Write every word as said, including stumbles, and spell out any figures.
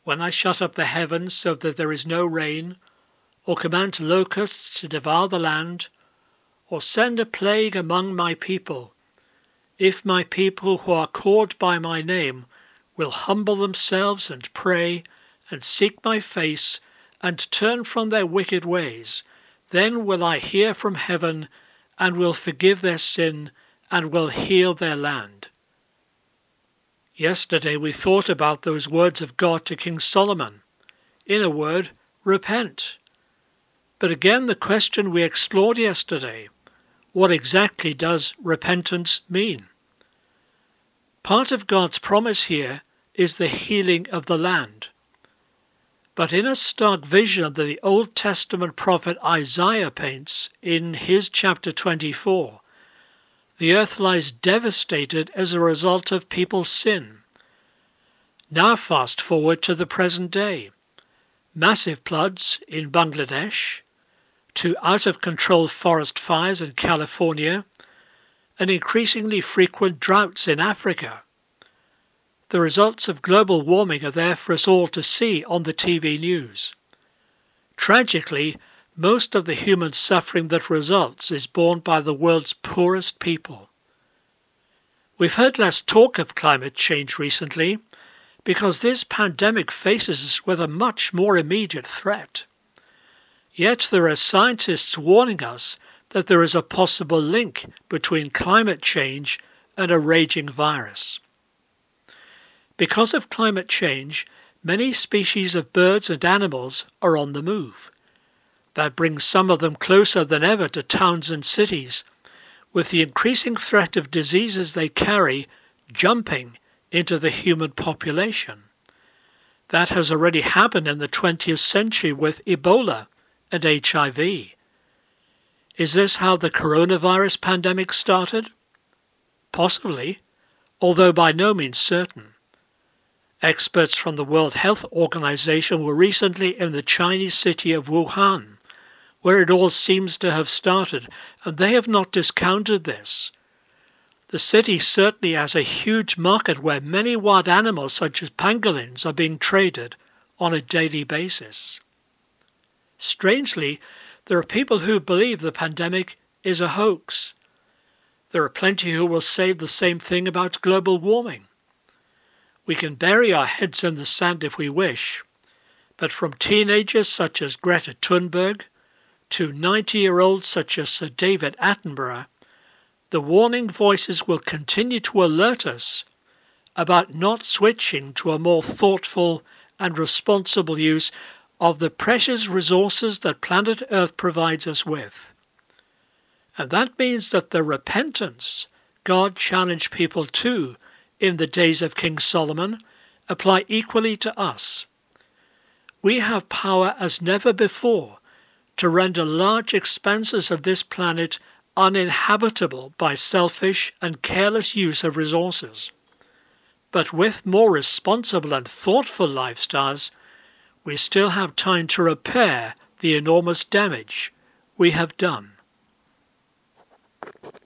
when I shut up the heavens so that there is no rain, or command locusts to devour the land, or send a plague among my people, if my people who are called by my name will humble themselves and pray and seek my face and turn from their wicked ways, then will I hear from heaven and will forgive their sin and will heal their land. Yesterday we thought about those words of God to King Solomon. In a word, repent. But again the question we explored yesterday, what exactly does repentance mean? Part of God's promise here is the healing of the land. But in a stark vision that the Old Testament prophet Isaiah paints in his chapter twenty-four, the earth lies devastated as a result of people's sin. Now fast forward to the present day. Massive floods in Bangladesh, to out-of-control forest fires in California, and increasingly frequent droughts in Africa. The results of global warming are there for us all to see on the T V news. Tragically, most of the human suffering that results is borne by the world's poorest people. We've heard less talk of climate change recently because this pandemic faces us with a much more immediate threat. Yet there are scientists warning us that there is a possible link between climate change and a raging virus. Because of climate change, many species of birds and animals are on the move. That brings some of them closer than ever to towns and cities, with the increasing threat of diseases they carry jumping into the human population. That has already happened in the twentieth century with Ebola and H I V. Is this how the coronavirus pandemic started? Possibly, although by no means certain. Experts from the World Health Organization were recently in the Chinese city of Wuhan, where it all seems to have started, and they have not discounted this. The city certainly has a huge market where many wild animals such as pangolins are being traded on a daily basis. Strangely, there are people who believe the pandemic is a hoax. There are plenty who will say the same thing about global warming. We can bury our heads in the sand if we wish, but from teenagers such as Greta Thunberg to ninety-year-olds such as Sir David Attenborough, the warning voices will continue to alert us about not switching to a more thoughtful and responsible use of the precious resources that planet Earth provides us with. And that means that the repentance God challenged people to in the days of King Solomon apply equally to us. We have power as never before to render large expanses of this planet uninhabitable by selfish and careless use of resources. But with more responsible and thoughtful lifestyles, we still have time to repair the enormous damage we have done.